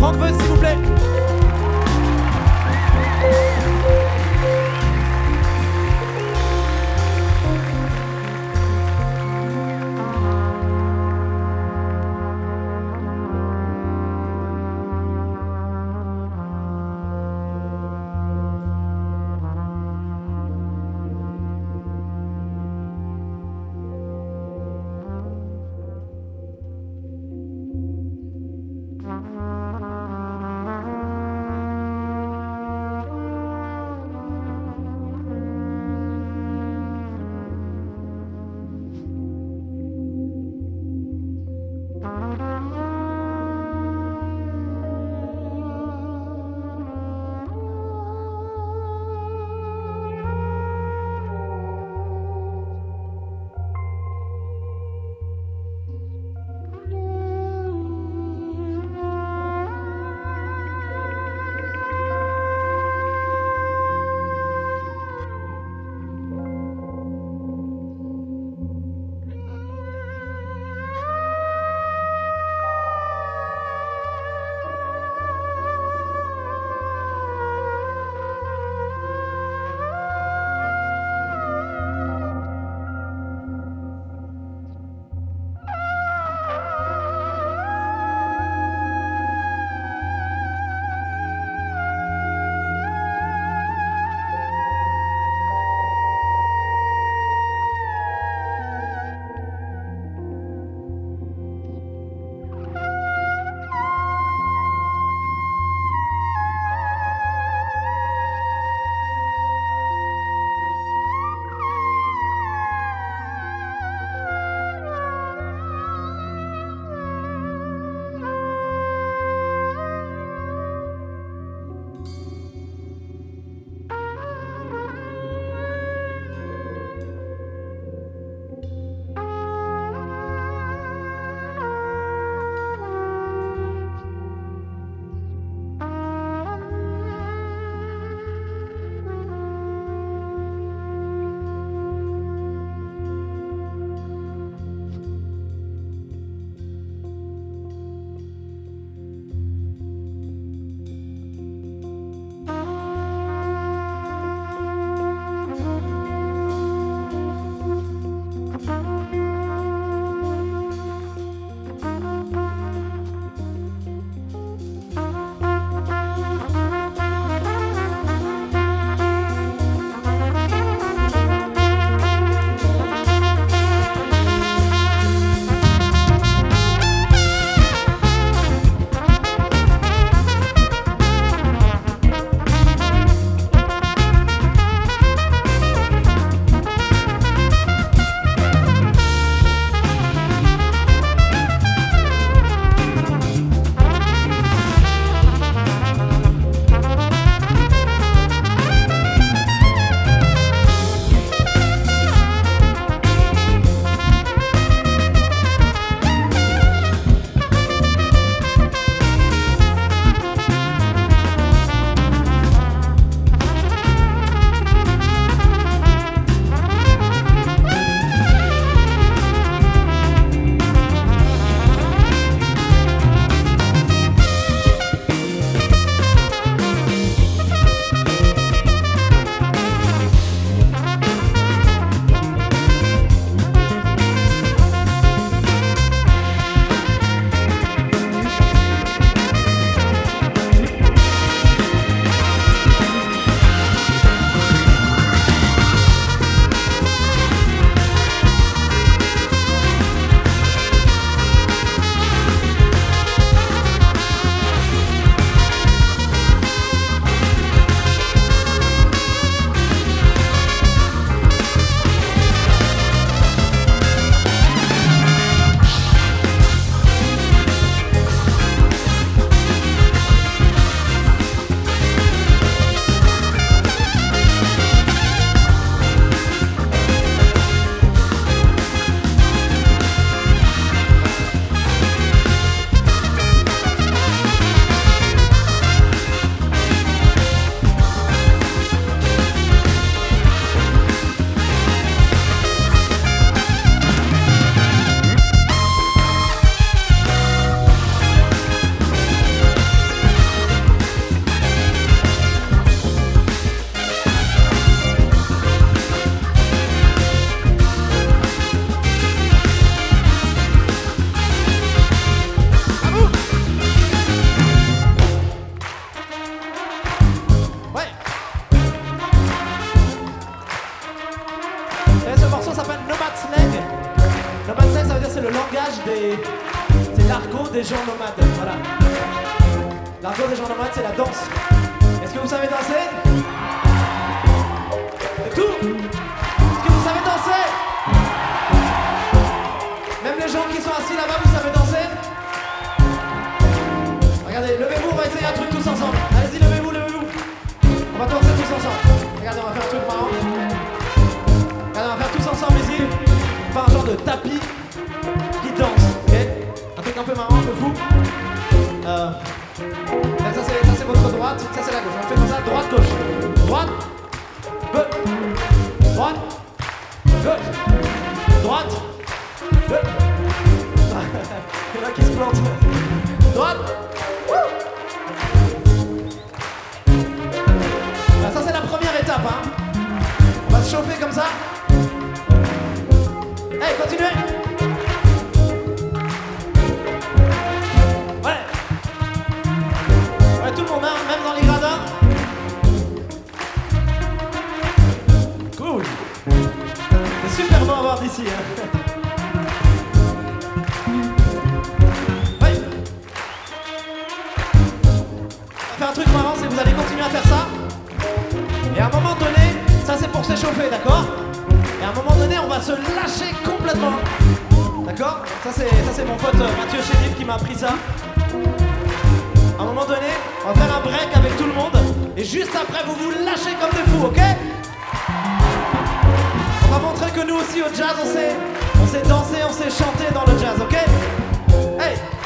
Franck Veut, s'il vous plaît. nomades, voilà. L'argot des gens nomades, c'est la danse. Est-ce que vous savez danser? C'est tout? Est-ce que vous savez danser? Même les gens qui sont assis là-bas, vous savez danser? Regardez, levez-vous, on va essayer un truc tous ensemble. Allez-y, levez-vous, levez-vous. On va danser tous ensemble. Regardez, on va faire un truc marrant. Regardez, on va faire tous ensemble ici. On va faire un genre de tapis qui danse, ok? Un truc un peu marrant, un peu fou. Ça c'est votre droite, ça c'est la gauche. On fait comme ça, droite, gauche. Droite, gauche. Droite, gauche. Droite, gauche. Il y en a qui se plantent. Droite. Ça c'est la première étape, hein. On va se chauffer comme ça. Hey, continuez. Ouais. Ouais, tout le monde, hein, même dans les gradins. Cool. C'est super bon à voir d'ici, hein. Ouais. On va faire un truc marrant, c'est que vous allez continuer à faire ça. Et à un moment donné, ça c'est pour s'échauffer, d'accord? Et à un moment donné, on va se lâcher complètement. D'accord? Ça c'est mon pote Mathieu Chérif qui m'a appris ça. À un moment donné, on va faire un break avec tout le monde. Et juste après, vous vous lâchez comme des fous, ok? On va montrer que nous aussi au jazz, on sait danser, on sait chanter dans le jazz, ok? Hey!